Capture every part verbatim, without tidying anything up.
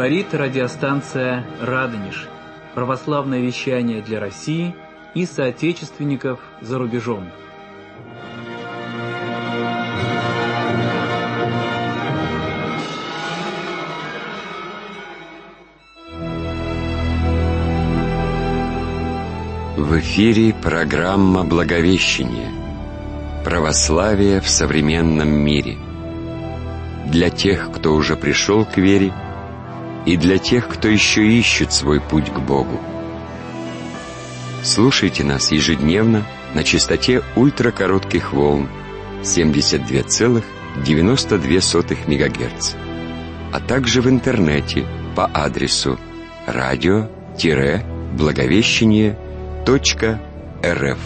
Говорит радиостанция «Радонеж». Православное вещание для России и соотечественников за рубежом. В эфире программа «Благовещение. Православие в современном мире». Для тех, кто уже пришел к вере, и для тех, кто еще ищет свой путь к Богу. Слушайте нас ежедневно на частоте ультракоротких волн семьдесят два целых девяносто две сотых мегагерца, а также в интернете по адресу радио-благовещение точка рф.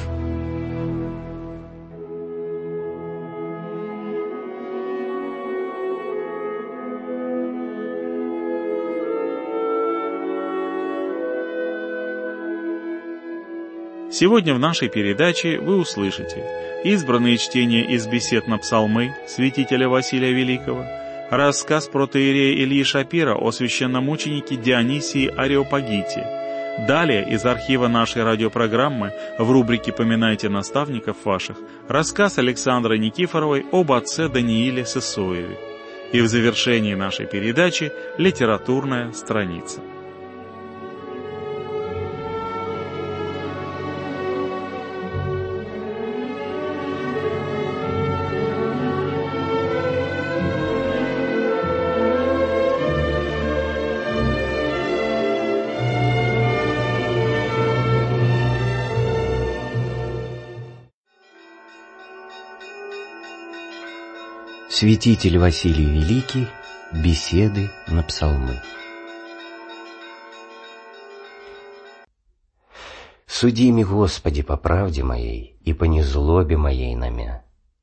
Сегодня в нашей передаче вы услышите избранные чтения из бесед на псалмы святителя Василия Великого, рассказ протоиерея Ильи Шапира о священномученике Дионисии Ареопагите. Далее из архива нашей радиопрограммы в рубрике «Поминайте наставников ваших» рассказ Александры Никифоровой об отце Данииле Сысоеве. И в завершении нашей передачи литературная страница. Святитель Василий Великий. Беседы на псалмы. Суди ми, Господи, по правде моей и по незлобе моей на мя.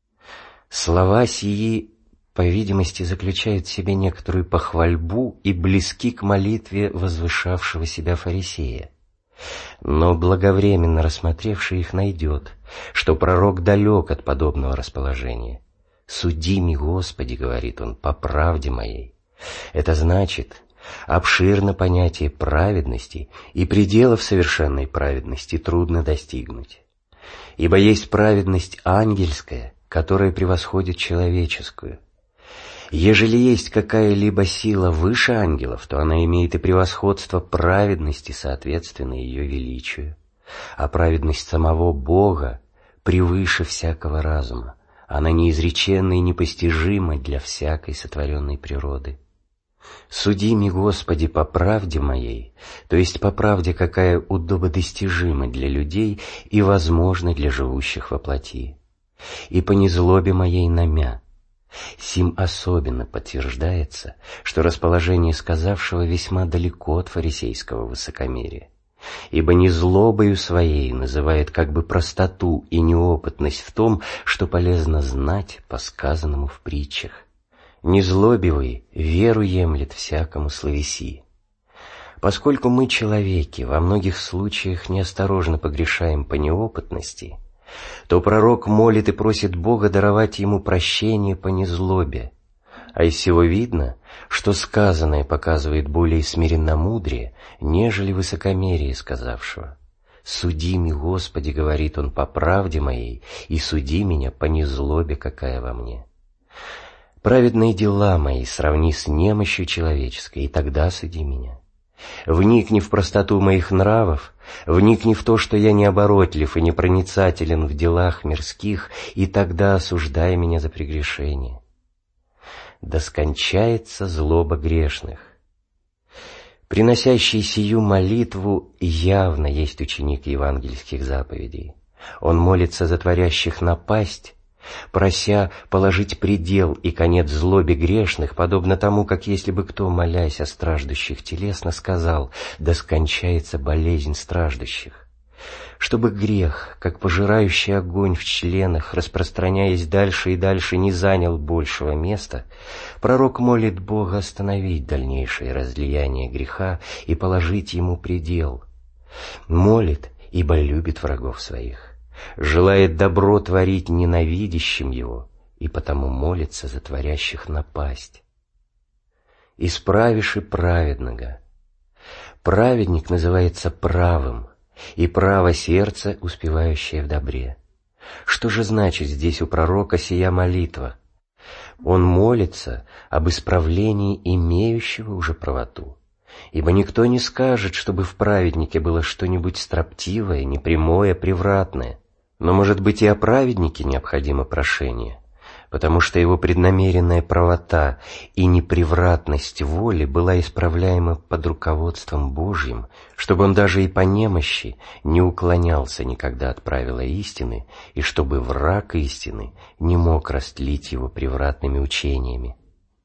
Слова сии, по видимости, заключают в себе некоторую похвальбу и близки к молитве возвышавшего себя фарисея. Но благовременно рассмотревший их найдет, что пророк далек от подобного расположения. «Суди ми, Господи, — говорит он, — по правде моей». Это значит, обширно понятие праведности, и пределов совершенной праведности трудно достигнуть. Ибо есть праведность ангельская, которая превосходит человеческую. Ежели есть какая-либо сила выше ангелов, то она имеет и превосходство праведности, соответственно ее величию. А праведность самого Бога превыше всякого разума. Она неизреченна и непостижима для всякой сотворенной природы. «Суди ми, Господи, по правде моей», то есть по правде, какая удободостижима для людей и возможна для живущих во плоти, и по незлобе моей на мя. Сим особенно подтверждается, что расположение сказавшего весьма далеко от фарисейского высокомерия. Ибо незлобою своей называет как бы простоту и неопытность в том, что полезно знать по сказанному в притчах. Незлобивый веру емлет всякому словеси. Поскольку мы, человеки, во многих случаях неосторожно погрешаем по неопытности, то пророк молит и просит Бога даровать ему прощение по незлобе. А из всего видно, что сказанное показывает более смиренномудрие, нежели высокомерие сказавшего. «Суди ми, Господи, — говорит он, — по правде моей, и суди меня по незлобе, какая во мне. Праведные дела мои сравни с немощью человеческой, и тогда суди меня. Вникни в простоту моих нравов, вникни в то, что я необоротлив и непроницателен в делах мирских, и тогда осуждай меня за прегрешение. Да скончается злоба грешных». Приносящий сию молитву явно есть ученик евангельских заповедей. Он молится за творящих напасть, прося положить предел и конец злобе грешных, подобно тому, как если бы кто, молясь о страждущих телесно, сказал: «Да скончается болезнь страждущих». Чтобы грех, как пожирающий огонь в членах, распространяясь дальше и дальше, не занял большего места, пророк молит Бога остановить дальнейшее разлияние греха и положить ему предел. Молит, ибо любит врагов своих, желает добро творить ненавидящим его, и потому молится за творящих напасть. исправишь и праведного. Праведник называется правым, и право сердце, успевающее в добре. Что же значит здесь у пророка сия молитва? Он молится об исправлении имеющего уже правоту. Ибо никто не скажет, чтобы в праведнике было что-нибудь строптивое, непрямое, превратное. Но, может быть, и о праведнике необходимо прошение, потому что его преднамеренная правота и непревратность воли была исправляема под руководством Божьим, чтобы он даже и по немощи не уклонялся никогда от правила истины, и чтобы враг истины не мог растлить его превратными учениями.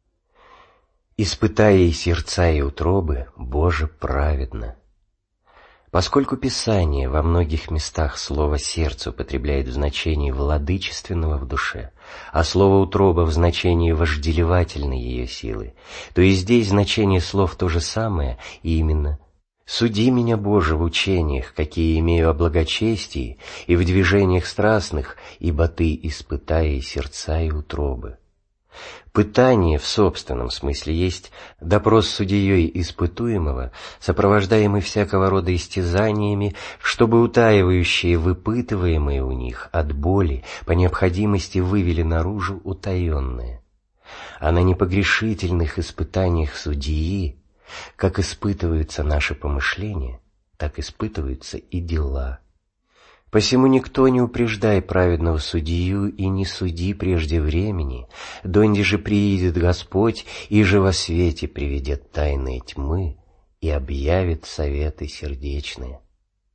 «Испытая и сердца, и утробы, Боже, праведно». Поскольку Писание во многих местах слово «сердце» употребляет в значении владычественного в душе, а слово «утроба» в значении вожделевательной ее силы, то и здесь значение слов то же самое, и именно «суди меня, Боже, в учениях, какие имею о благочестии, и в движениях страстных, ибо Ты испытай и сердца, и утробы». Пытание в собственном смысле есть допрос судьей испытуемого, сопровождаемый всякого рода истязаниями, чтобы утаивающие выпытываемые у них от боли по необходимости вывели наружу утаенное. А на непогрешительных испытаниях судьи, как испытываются наши помышления, так испытываются и дела. Посему никто не упреждай праведного судью и не суди прежде времени, донде же приидет Господь и же во свете приведет тайные тьмы и объявит советы сердечные.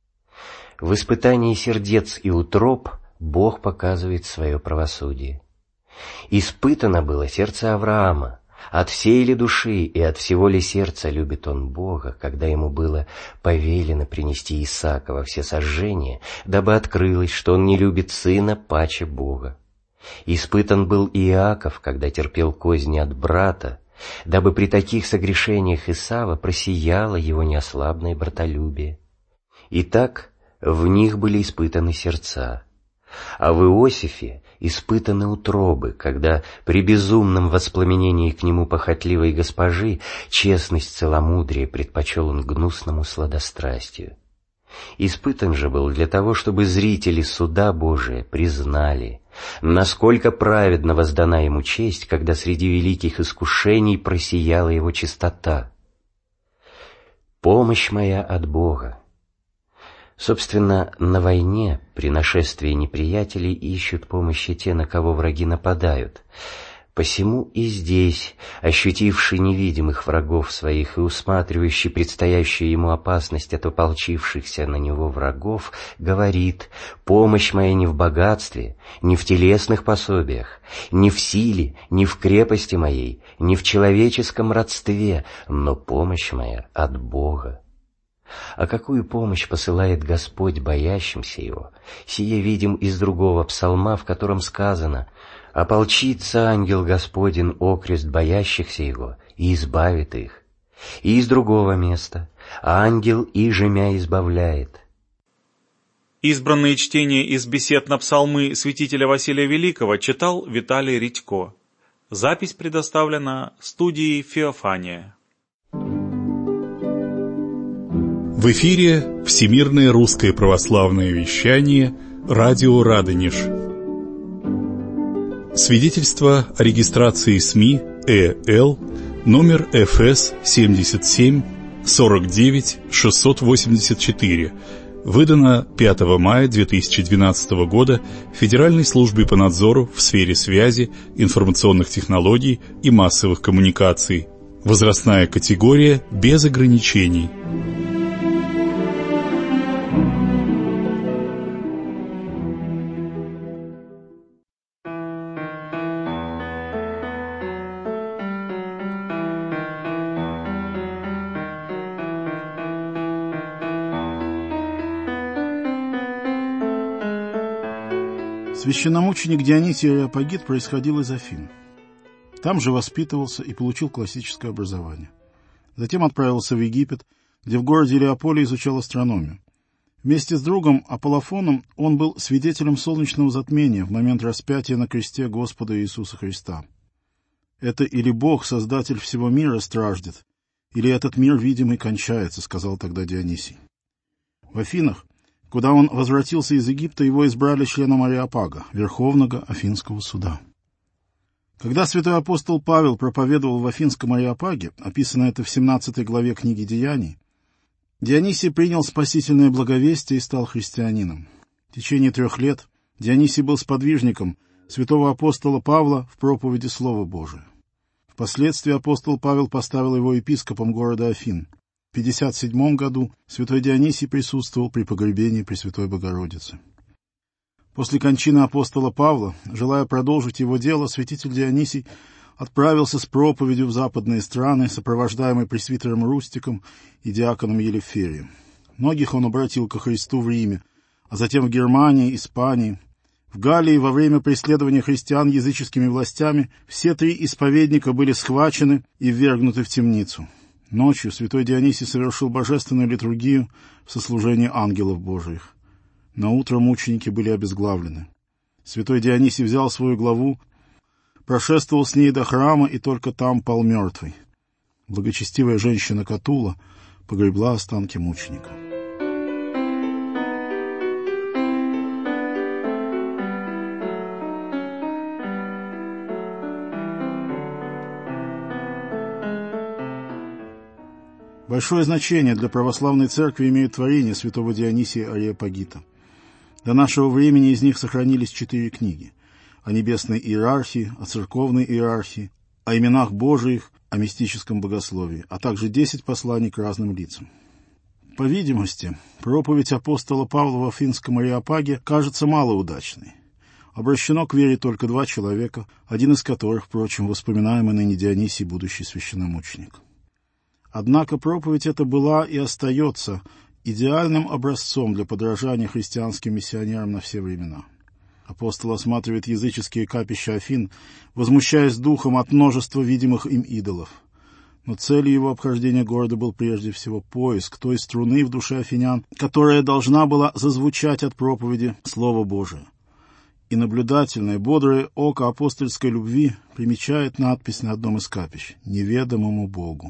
В испытании сердец и утроб Бог показывает свое правосудие. Испытано было сердце Авраама. От всей ли души и от всего ли сердца любит он Бога, когда ему было повелено принести Исаака во всесожжение, дабы открылось, что он не любит сына паче Бога. Испытан был Иаков, когда терпел козни от брата, дабы при таких согрешениях Исава просияло его неослабное братолюбие. Итак, в них были испытаны сердца. А в Иосифе испытаны утробы, когда при безумном воспламенении к нему похотливой госпожи честность целомудрия предпочел он гнусному сладострастию. Испытан же был для того, чтобы зрители суда Божия признали, насколько праведно воздана ему честь, когда среди великих искушений просияла его чистота. «Помощь моя от Бога». Собственно, на войне при нашествии неприятелей ищут помощи те, на кого враги нападают. Посему и здесь, ощутивший невидимых врагов своих и усматривающий предстоящую ему опасность от ополчившихся на него врагов, говорит: «Помощь моя не в богатстве, не в телесных пособиях, не в силе, не в крепости моей, не в человеческом родстве, но помощь моя от Бога». А какую помощь посылает Господь боящимся Его? Сие видим из другого псалма, в котором сказано: «Ополчится ангел Господень окрест боящихся Его и избавит их». И из другого места: «Ангел иже мя избавляет». Избранные чтения из бесед на псалмы святителя Василия Великого читал Виталий Редько. Запись предоставлена студией Феофания. В эфире Всемирное русское православное вещание «Радио Радонеж». Свидетельство о регистрации СМИ ЭЛ номер эф эс семьдесят семь сорок девять шестьсот восемьдесят четыре, выдано пятого мая две тысячи двенадцатого года Федеральной службе по надзору в сфере связи, информационных технологий и массовых коммуникаций. Возрастная категория без ограничений. Священномученик Дионисий Ареопагит происходил из Афин. Там же воспитывался и получил классическое образование. Затем отправился в Египет, где в городе Илеополе изучал астрономию. Вместе с другом Аполлофоном он был свидетелем солнечного затмения в момент распятия на кресте Господа Иисуса Христа. Это или Бог, Создатель всего мира, страждет, или этот мир видимый кончается, сказал тогда Дионисий. В Афинах, куда он возвратился из Египта, его избрали членом Ареопага, Верховного Афинского суда. Когда святой апостол Павел проповедовал в Афинском Ареопаге, описано это в семнадцатой главе книги Деяний, Дионисий принял спасительное благовестие и стал христианином. В течение трех лет Дионисий был сподвижником святого апостола Павла в проповеди Слова Божия. Впоследствии апостол Павел поставил его епископом города Афин. В пятьдесят седьмом году святой Дионисий присутствовал при погребении Пресвятой Богородицы. После кончины апостола Павла, желая продолжить его дело, святитель Дионисий отправился с проповедью в западные страны, сопровождаемый пресвитером Рустиком и диаконом Елеферием. Многих он обратил ко Христу в Риме, а затем в Германии, Испании. В Галлии во время преследования христиан языческими властями все три исповедника были схвачены и ввергнуты в темницу. Ночью святой Дионисий совершил божественную литургию в сослужении ангелов Божиих. Наутро мученики были обезглавлены. Святой Дионисий взял свою главу, прошествовал с ней до храма и только там пал мертвый. Благочестивая женщина Катула погребла останки мученика. Большое значение для православной церкви имеют творения святого Дионисия Ареопагита. До нашего времени из них сохранились четыре книги: о небесной иерархии, о церковной иерархии, о именах Божиих, о мистическом богословии, а также десять посланий к разным лицам. По видимости, проповедь апостола Павла в Афинском Ареопаге кажется малоудачной. Обращено к вере только два человека, один из которых, впрочем, воспоминаемый ныне Дионисий, будущий священномученик. Однако проповедь эта была и остается идеальным образцом для подражания христианским миссионерам на все времена. Апостол осматривает языческие капища Афин, возмущаясь духом от множества видимых им идолов. Но целью его обхождения города был прежде всего поиск той струны в душе афинян, которая должна была зазвучать от проповеди Слова Божия. И наблюдательное, бодрое око апостольской любви примечает надпись на одном из капищ «Неведомому Богу».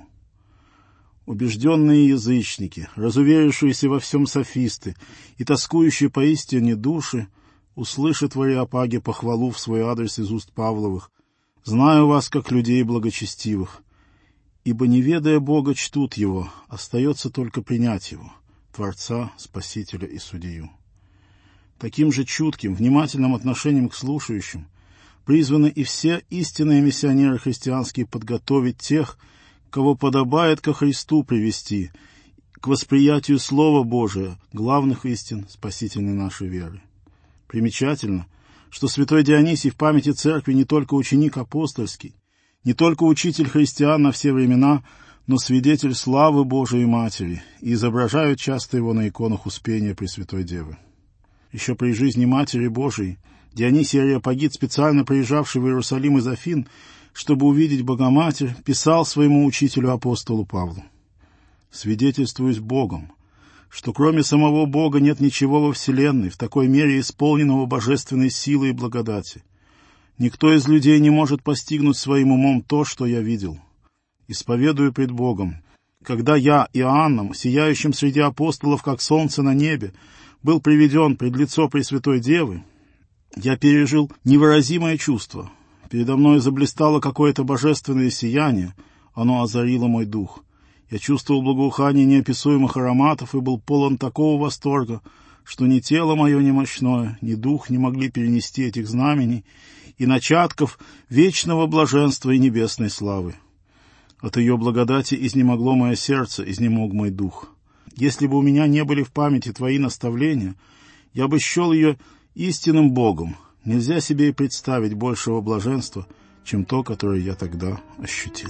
Убежденные язычники, разуверившиеся во всем софисты и тоскующие поистине души, услышат в Ареопаге похвалу в свой адрес из уст Павловых: «Знаю вас, как людей благочестивых, ибо, не ведая Бога, чтут Его, остается только принять Его, Творца, Спасителя и Судью». Таким же чутким, внимательным отношением к слушающим призваны и все истинные миссионеры христианские подготовить тех, кого подобает ко Христу привести, к восприятию Слова Божия, главных истин спасительной нашей веры. Примечательно, что святой Дионисий в памяти церкви не только ученик апостольский, не только учитель христиан на все времена, но свидетель славы Божией Матери, и изображают часто его на иконах Успения Пресвятой Девы. Еще при жизни Матери Божией Дионисий Ареопагит, специально приезжавший в Иерусалим из Афин, чтобы увидеть Богоматерь, писал своему учителю апостолу Павлу: «Свидетельствуюсь Богом, что кроме самого Бога нет ничего во вселенной, в такой мере исполненного божественной силы и благодати. Никто из людей не может постигнуть своим умом то, что я видел. Исповедую пред Богом, когда я, Иоанном, сияющим среди апостолов, как солнце на небе, был приведен пред лицо Пресвятой Девы, я пережил невыразимое чувство. Передо мной заблистало какое-то божественное сияние, оно озарило мой дух. Я чувствовал благоухание неописуемых ароматов и был полон такого восторга, что ни тело мое немощное, ни дух не могли перенести этих знамений и начатков вечного блаженства и небесной славы. От ее благодати изнемогло мое сердце, изнемог мой дух. Если бы у меня не были в памяти твои наставления, я бы счел ее истинным Богом. Нельзя себе и представить большего блаженства, чем то, которое я тогда ощутил».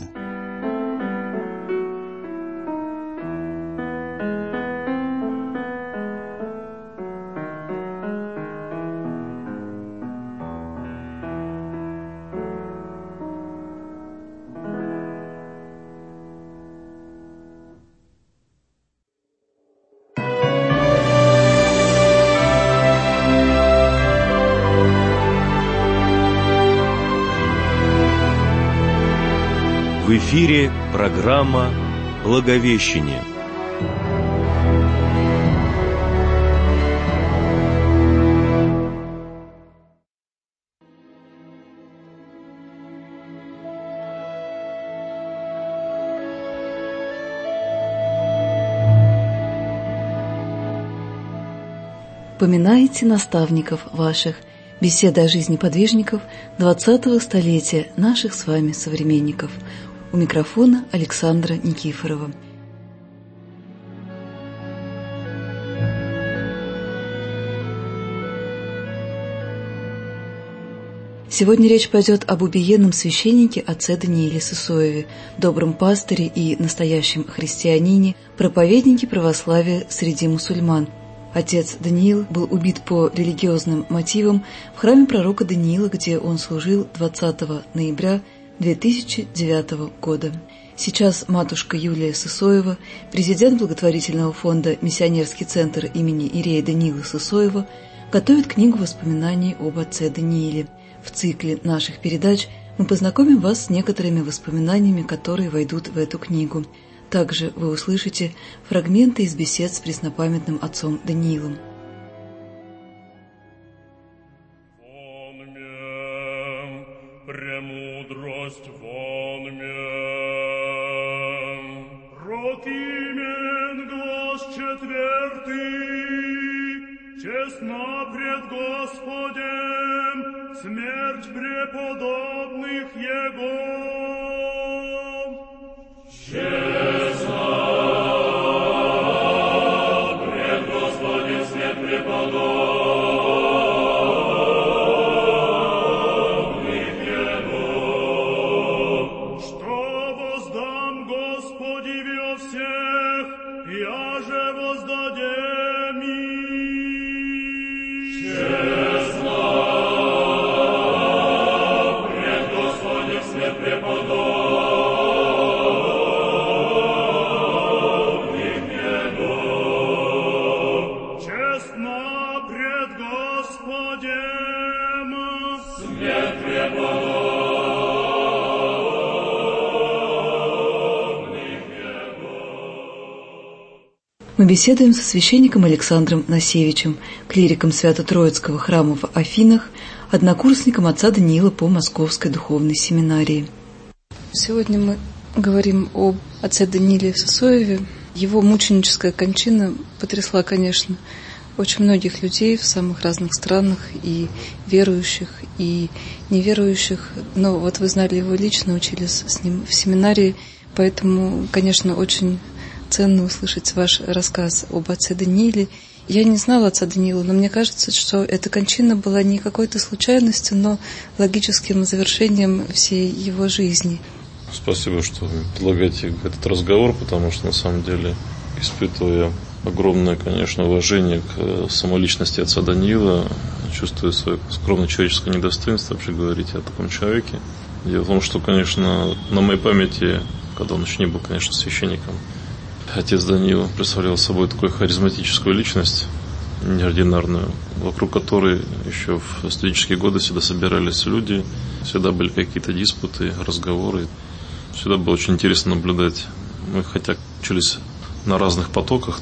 В эфире программа «Благовещение». Поминайте наставников ваших. Беседа о жизни подвижников двадцатого столетия, наших с вами современников. У микрофона Александра Никифорова. Сегодня речь пойдет об убиенном священнике отце Данииле Сысоеве, добром пастыре и настоящем христианине, проповеднике православия среди мусульман. Отец Даниил был убит по религиозным мотивам в храме пророка Даниила, где он служил двадцатого ноября две тысячи девятого года. Сейчас матушка Юлия Сысоева, президент благотворительного фонда «Миссионерский центр» имени Иерея Даниила Сысоева, готовит книгу воспоминаний об отце Данииле. В цикле наших передач мы познакомим вас с некоторыми воспоминаниями, которые войдут в эту книгу. Также вы услышите фрагменты из бесед с преснопамятным отцом Даниилом. Вон мен, премудрость вон мен, рок имен глаз четвертый, честно пред Господем, смерть преподобных Его. Мы беседуем со священником Александром Насевичем, клириком Свято-Троицкого храма в Афинах, однокурсником отца Даниила по Московской духовной семинарии. Сегодня мы говорим об отце Данииле Сысоеве. Его мученическая кончина потрясла, конечно, очень многих людей в самых разных странах, и верующих, и неверующих. Но вот вы знали его лично, учились с ним в семинарии, поэтому, конечно, очень ценно услышать ваш рассказ об отце Данииле. Я не знала отца Даниила, но мне кажется, что эта кончина была не какой-то случайностью, но логическим завершением всей его жизни. Спасибо, что вы предлагаете этот разговор, потому что на самом деле, испытывая огромное, конечно, уважение к самоличности отца Даниила, чувствую свое скромное человеческое недостоинство вообще говорить о таком человеке. Дело в том, что, конечно, на моей памяти, когда он еще не был, конечно, священником, отец Даниил представлял собой такую харизматическую личность, неординарную, вокруг которой еще в студенческие годы всегда собирались люди, всегда были какие-то диспуты, разговоры. Всегда было очень интересно наблюдать. Мы хотя учились на разных потоках,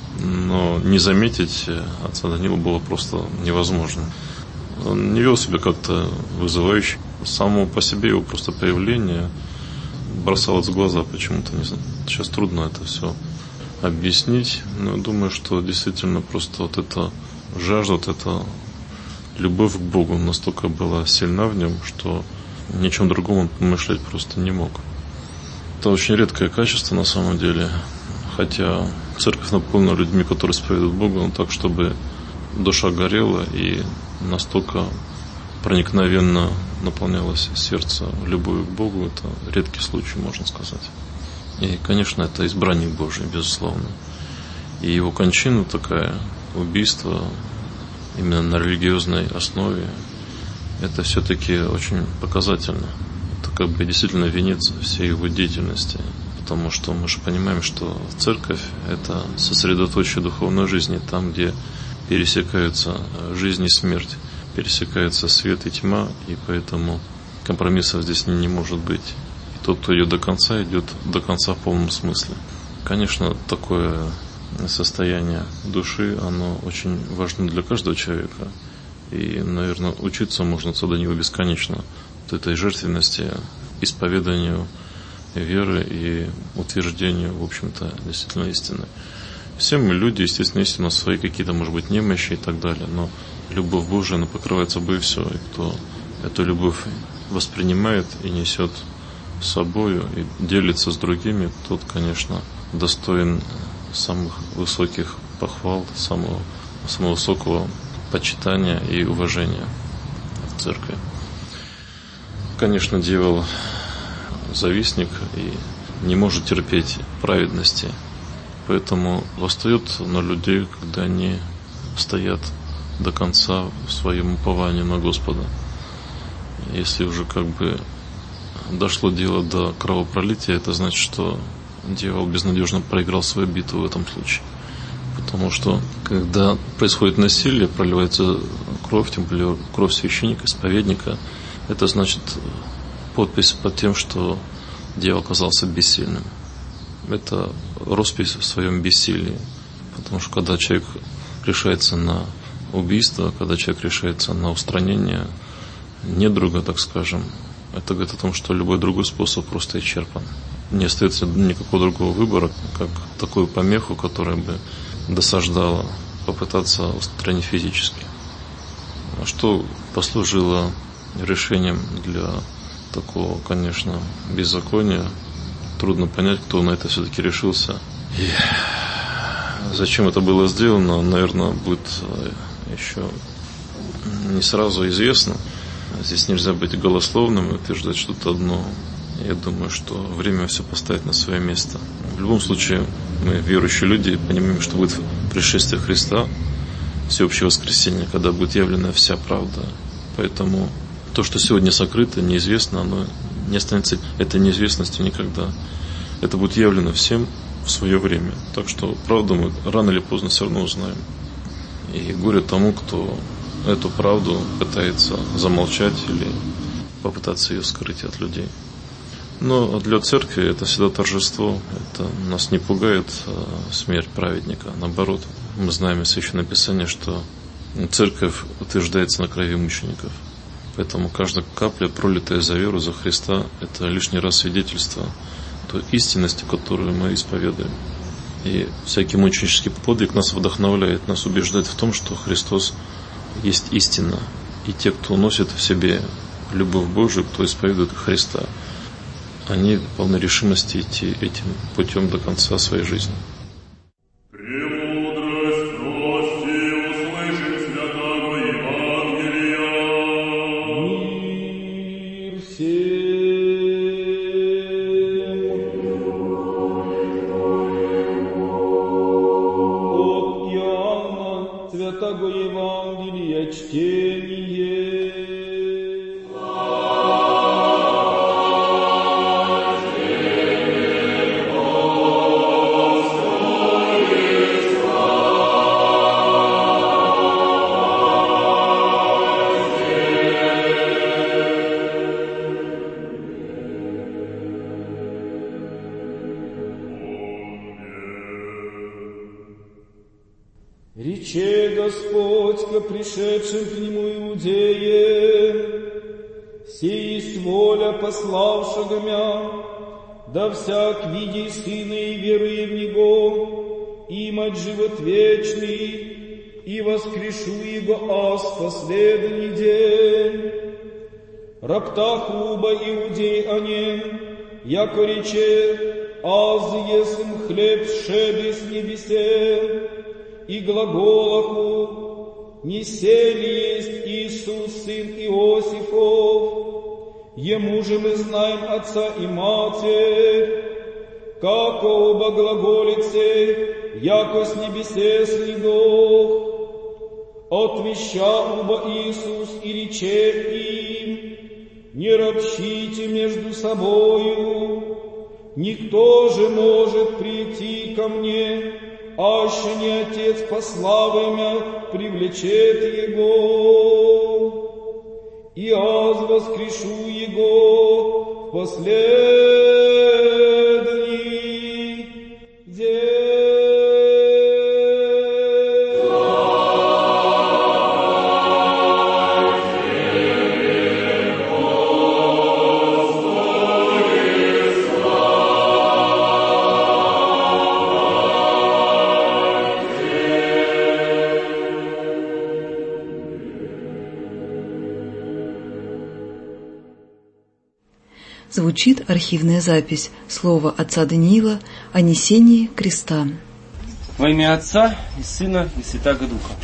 но не заметить отца Даниила было просто невозможно. Он не вел себя как-то вызывающе. Само по себе его просто появление бросалось в глаза почему-то. Не знаю. Сейчас трудно это все объяснить, но я думаю, что действительно просто вот эта жажда, вот эта любовь к Богу настолько была сильна в нем, что ни о чем другом он помышлять просто не мог. Это очень редкое качество на самом деле, хотя церковь наполнена людьми, которые исповедуют Бога, но так, чтобы душа горела и настолько проникновенно наполнялось сердце любовью к Богу, это редкий случай, можно сказать. И, конечно, это избранник Божий, безусловно. И его кончина такая, убийство именно на религиозной основе, это все-таки очень показательно. Это как бы действительно венец всей его деятельности. Потому что мы же понимаем, что церковь – это сосредоточие духовной жизни, там, где пересекаются жизнь и смерть, пересекаются свет и тьма, и поэтому компромиссов здесь не, не может быть. тот, кто идет до конца, идет до конца в полном смысле. Конечно, такое состояние души, оно очень важно для каждого человека. И, наверное, учиться можно отсюда него бесконечно. Вот этой жертвенности, исповеданию веры и утверждению, в общем-то, действительно истины. Все мы люди, естественно, есть у нас свои какие-то, может быть, немощи и так далее, но любовь Божия, она покрывает собой все. И кто эту любовь воспринимает и несет с собою, и делится с другими, тот, конечно, достоин самых высоких похвал, самого, самого высокого почитания и уважения в церкви. Конечно, дьявол завистник и не может терпеть праведности, поэтому восстает на людей, когда они стоят до конца в своем уповании на Господа. Если уже как бы дошло дело до кровопролития, это значит, что дьявол безнадежно проиграл свою битву в этом случае. Потому что, когда происходит насилие, проливается кровь, тем более кровь священника, исповедника, это значит подпись под тем, что дьявол оказался бессильным. Это роспись в своем бессилии. Потому что, когда человек решается на убийство, когда человек решается на устранение недруга, так скажем, это говорит о том, что любой другой способ просто исчерпан. Не остается никакого другого выбора, как такую помеху, которая бы досаждала, попытаться устранить физически. А что послужило решением для такого, конечно, беззакония? Трудно понять, кто на это все-таки решился. И зачем это было сделано, наверное, будет еще не сразу известно. Здесь нельзя быть голословным и утверждать что-то одно. Я думаю, что время все поставит на свое место. В любом случае, мы, верующие люди, понимаем, что будет пришествие Христа, всеобщее воскресенье, когда будет явлена вся правда. Поэтому то, что сегодня сокрыто, неизвестно, оно не останется этой неизвестностью никогда. Это будет явлено всем в свое время. Так что правду мы рано или поздно все равно узнаем. И горе тому, кто эту правду пытается замолчать или попытаться ее скрыть от людей. Но для церкви это всегда торжество. Это нас не пугает смерть праведника. Наоборот, мы знаем из Священного Писания, что церковь утверждается на крови мучеников. Поэтому каждая капля, пролитая за веру, за Христа, это лишний раз свидетельство той истинности, которую мы исповедуем. И всякий мученический подвиг нас вдохновляет, нас убеждает в том, что Христос есть истина. И те, кто носит в себе любовь Божию, кто исповедует Христа, они полны решимости идти этим путем до конца своей жизни. Премудрость прости, услышим святого Евангелия. Мир всем. От Иоанна святого Евангелия чтение. Рече Господь ко пришедшим к Нему иудеям: «Сей есть воля пославшего мя, да всяк видей Сына и веруя в Него, имать живот вечный, и воскрешу Его аз последний день. Роптах уба иудей о нем, яко рече: аз есмь хлеб шеби с небесе, и глаголаху: не сели есть Иисус, сын Иосифов, ему же мы знаем отца и матерь, како оба глаголице, яко с небесе следох. Отвеща оба Иисус и рече им: не ропщите между собою, никто же может прийти ко мне, аще не Отец послав меня привлечет его. И аз воскрешу его последний день. Звучит архивная запись слова отца Даниила о несении креста. Во имя Отца и Сына и Святаго Духа.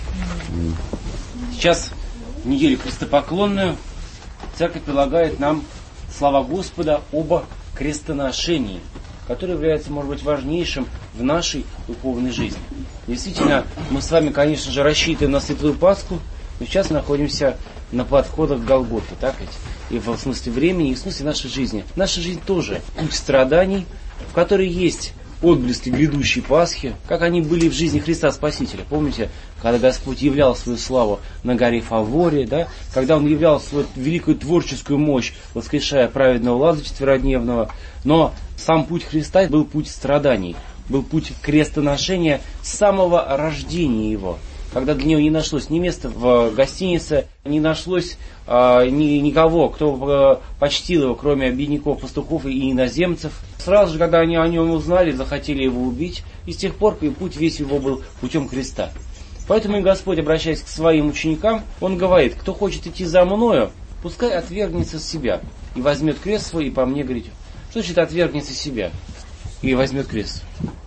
Сейчас, в неделю крестопоклонную, Церковь прилагает нам слова Господа об крестоношении, которое является, может быть, важнейшим в нашей духовной жизни. Действительно, мы с вами, конечно же, рассчитываем на Святую Пасху, но сейчас находимся на подходах к Голгофе, так ведь? И в смысле времени, и в смысле нашей жизни. Наша жизнь тоже путь страданий, в которой есть отблески грядущей Пасхи, как они были в жизни Христа Спасителя. Помните, когда Господь являл свою славу на горе Фаворе, да? Когда Он являл свою великую творческую мощь, воскрешая праведного Лазаря четверодневного. Но сам путь Христа был путь страданий, был путь крестоношения с самого рождения Его. Когда для него не нашлось ни места в гостинице, не нашлось э, ни, никого, кто э, почтил его, кроме бедняков, пастухов и иноземцев. Сразу же, когда они о нем узнали, захотели его убить, и с тех пор и путь весь его был путем креста. Поэтому и Господь, обращаясь к своим ученикам, Он говорит: кто хочет идти за мною, пускай отвергнется себя и возьмет крест свой и по мне грядет. Что значит отвергнется себя и возьмет крест?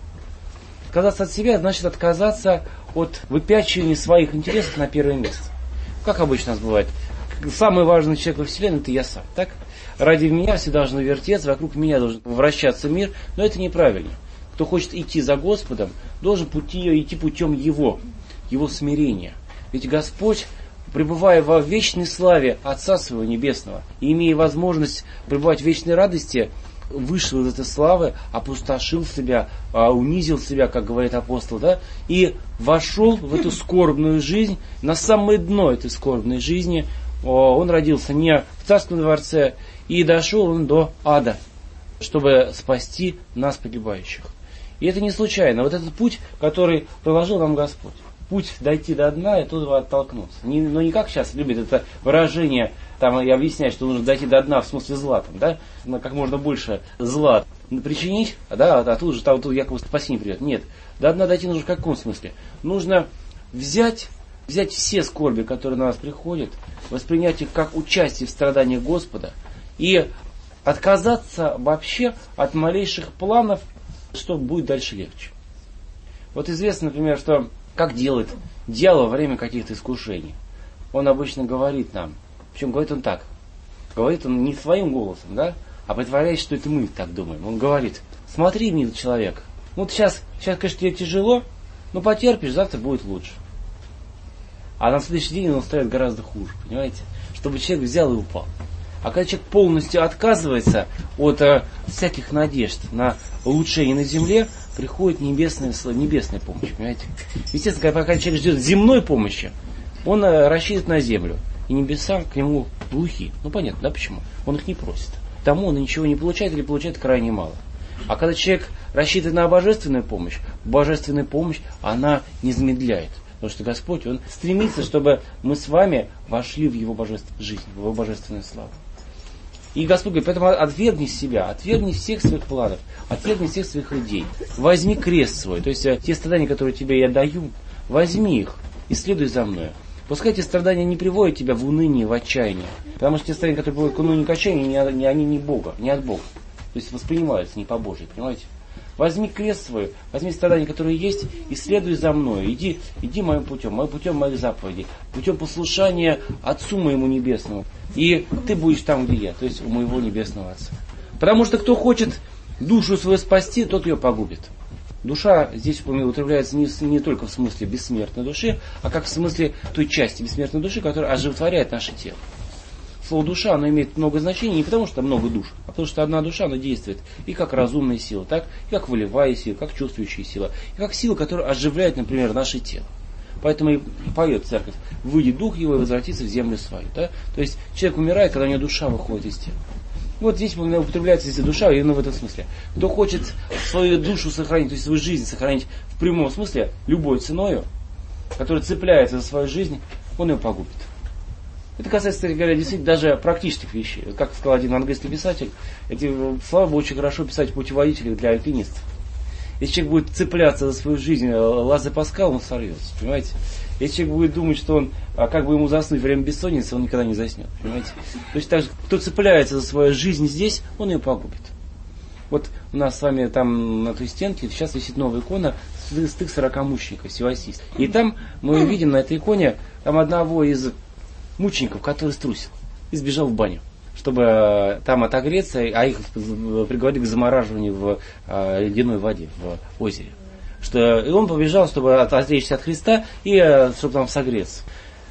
Отказаться от себя значит отказаться от выпячивания своих интересов на первое место. Как обычно у нас бывает. Самый важный человек во Вселенной — это я сам. Так? Ради меня все должно вертеться, вокруг меня должен вращаться мир, но это неправильно. Кто хочет идти за Господом, должен пути, идти путем Его, Его смирения. Ведь Господь, пребывая во вечной славе Отца Своего Небесного и имея возможность пребывать в вечной радости, вышел из этой славы, опустошил себя, унизил себя, как говорит апостол, да, и вошел в эту скорбную жизнь, на самое дно этой скорбной жизни. Он родился не в царском дворце, и дошел он до ада, чтобы спасти нас, погибающих. И это не случайно. Вот этот путь, который проложил нам Господь. Путь дойти до дна и оттуда оттолкнуться. Не, но не как сейчас любят это выражение, там и объяснять, что нужно дойти до дна в смысле зла, там, да, на как можно больше зла причинить, да, а тут же там тут якобы спасение придет. Нет, до дна дойти нужно в каком смысле? Нужно взять, взять все скорби, которые на нас приходят, воспринять их как участие в страданиях Господа и отказаться вообще от малейших планов, что будет дальше легче. Вот известно, например, что как делает дьявол во время каких-то искушений. Он обычно говорит нам, причем говорит он так, говорит он не своим голосом, да, а притворяясь, что это мы так думаем. Он говорит: смотри, милый человек, вот сейчас, сейчас, конечно, тебе тяжело, но потерпишь, завтра будет лучше. А на следующий день он устраивает гораздо хуже, понимаете, чтобы человек взял и упал. А когда человек полностью отказывается от э, всяких надежд на улучшение на земле, приходит небесная, небесная помощь, понимаете? Естественно, когда человек ждет земной помощи, он э, рассчитывает на землю. И небеса к нему глухи. Ну понятно, да, почему? Он их не просит. Тому он ничего не получает или получает крайне мало. А когда человек рассчитывает на божественную помощь, божественная помощь, она не замедляет. Потому что Господь, Он стремится, чтобы мы с вами вошли в Его божественную жизнь, в Его божественную славу. И Господь говорит: поэтому отвергни себя, отвергни всех своих планов, отвергни всех своих идей. Возьми крест свой, то есть те страдания, которые тебе я даю, возьми их и следуй за мной. Пускай эти страдания не приводят тебя в уныние, в отчаяние. Потому что те страдания, которые приводят к унынию, к отчаянию, не, не, они не Бога, не от Бога. То есть воспринимаются не по Божьей, понимаете? Возьми крест свой, возьми страдания, которые есть, и следуй за мной. Иди, иди моим путем, моим путем моих заповедей, путем послушания Отцу моему Небесному. И ты будешь там, где я, то есть у моего Небесного Отца. Потому что кто хочет душу свою спасти, тот ее погубит. Душа здесь употребляется не, не только в смысле бессмертной души, а как в смысле той части бессмертной души, которая оживотворяет наше тело. Слово душа, оно имеет много значений не потому, что там много душ, а потому что одна душа, она действует и как разумная сила, так, и как волевая сила, как чувствующая сила, и как сила, которая оживляет, например, наше тело. Поэтому и поет церковь: «Выйдет дух его и возвратится в землю свою». Да? То есть человек умирает, когда у него душа выходит из тела. Вот здесь употребляется здесь душа именно в этом смысле. Кто хочет свою душу сохранить, то есть свою жизнь сохранить в прямом смысле, любой ценою, который цепляется за свою жизнь, он ее погубит. Это касается, кстати говоря, действительно даже практических вещей. Как сказал один английский писатель, эти слова бы очень хорошо писать в путеводителях для альпинистов. Если человек будет цепляться за свою жизнь, лаза Паскал, он сорвется, понимаете? Если человек будет думать, что он, а как бы ему заснуть во время бессонницы, он никогда не заснет, понимаете? То есть так же, кто цепляется за свою жизнь здесь, он ее погубит. Вот у нас с вами там на той стенке сейчас висит новая икона стык сорока мучеников, Севастийц. И там мы видим на этой иконе там одного из мучеников, который струсил и сбежал в баню, чтобы там отогреться, а их приговорили к замораживанию в ледяной воде, в озере. Что, и он побежал, чтобы отречься от Христа и чтобы там согреться.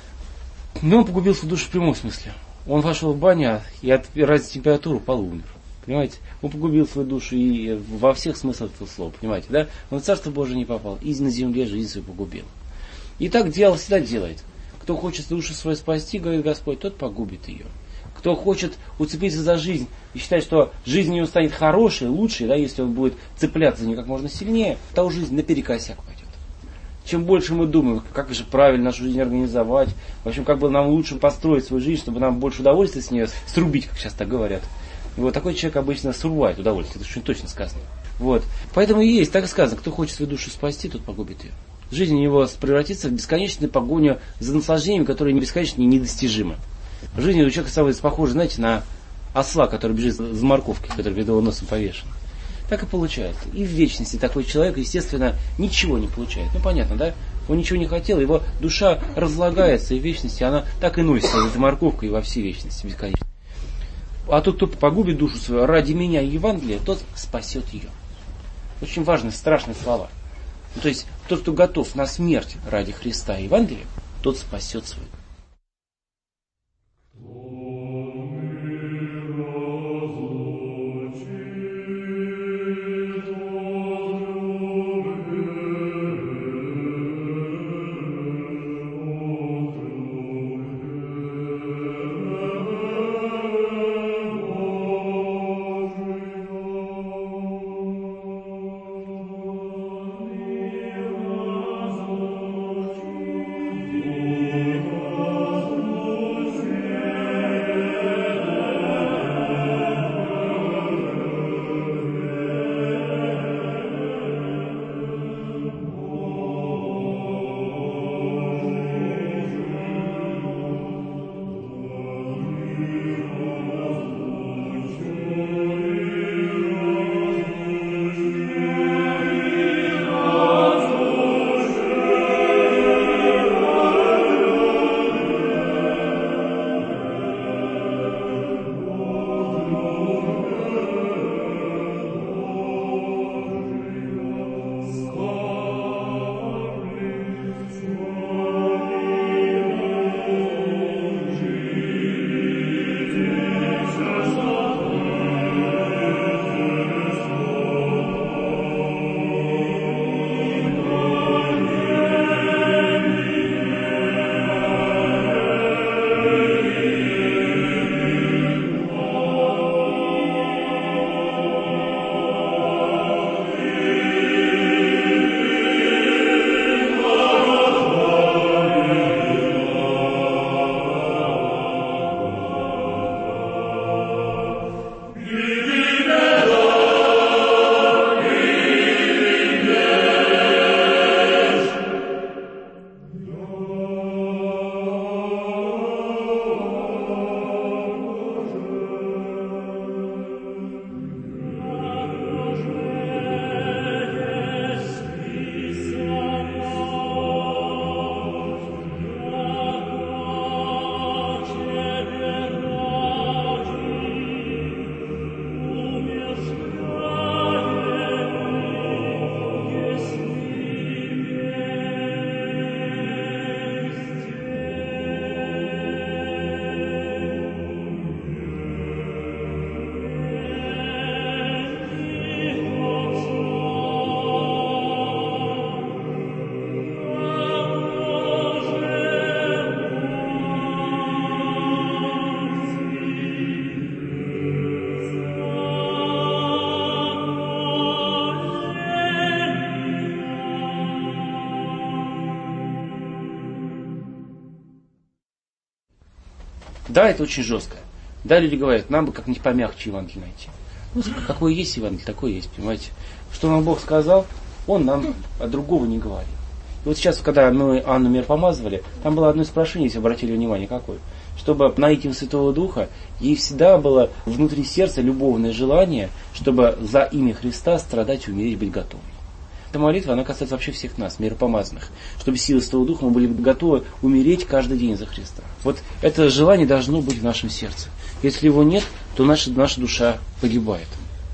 Но он погубил свою душу в прямом смысле. Он вошел в баню и от разной температуры упал и умер. Понимаете? Он погубил свою душу и во всех смыслах этого слова. Понимаете, да? Он в Царство Божие не попал. И на земле жизнь свою погубил. И так дьявол всегда делает. Кто хочет душу свою спасти, говорит Господь, тот погубит ее. Кто хочет уцепиться за жизнь и считать, что жизнь у него станет хорошей, лучшей, да, если он будет цепляться за нее как можно сильнее, то жизнь наперекосяк пойдет. Чем больше мы думаем, как же правильно нашу жизнь организовать, в общем, как бы нам лучше построить свою жизнь, чтобы нам больше удовольствия с нее срубить, как сейчас так говорят. И вот такой человек обычно срубает удовольствие, это очень точно сказано. Вот. Поэтому и есть, так и сказано, кто хочет свою душу спасти, тот погубит ее. Жизнь у него превратится в бесконечную погоню за наслаждениями, которые бесконечно и недостижимы. Жизнь у человека становится похожа, знаете, на осла, который бежит за морковкой, который перед его носом повешен. Так и получается. И в вечности такой человек, естественно, ничего не получает. Ну, понятно, да? Он ничего не хотел, его душа разлагается, и в вечности она так и носится за морковкой во всей вечности бесконечно. А тот, кто погубит душу свою ради меня и Евангелия, тот спасет ее. Очень важные, страшные слова. Ну, то есть, тот, кто готов на смерть ради Христа и Евангелия, тот спасет свою. Oh Да, это очень жестко. Да, люди говорят, нам бы как-нибудь помягче Евангелие найти. Ну, какое есть Евангелие, такое есть, понимаете. Что нам Бог сказал, Он нам от другого не говорит. И вот сейчас, когда мы Анну миропомазывали, там было одно из прошений, если обратили внимание, какое. Чтобы найти у Святого Духа, ей всегда было внутри сердца любовное желание, чтобы за имя Христа страдать и умереть, быть готовым. Эта молитва, она касается вообще всех нас, миропомазанных. Чтобы силой Святого Духа мы были готовы умереть каждый день за Христа. Вот это желание должно быть в нашем сердце. Если его нет, то наша, наша душа погибает.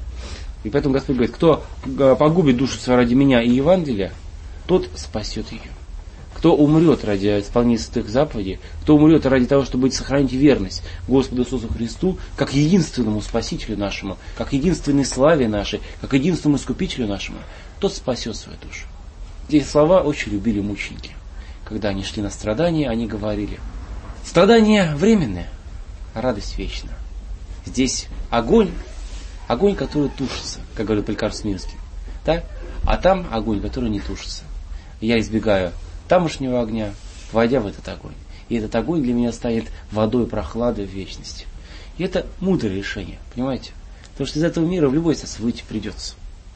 И поэтому Господь говорит, кто погубит душу свою ради меня и Евангелия, тот спасет ее. Кто умрет ради исполнения святых заповедей, кто умрет ради того, чтобы сохранить верность Господу Иисусу Христу, как единственному Спасителю нашему, как единственной славе нашей, как единственному Искупителю нашему, тот спасет свою душу. Эти слова очень любили мученики. Когда они шли на страдания, они говорили, страдания временные, а радость вечна. Здесь огонь, огонь, который тушится, как говорил Поликарп Смирнский, да? А там огонь, который не тушится. Я избегаю тамошнего огня, войдя в этот огонь. И этот огонь для меня станет водой прохлады в вечности. И это мудрое решение, понимаете? Потому что из этого мира в любой час выйти придется.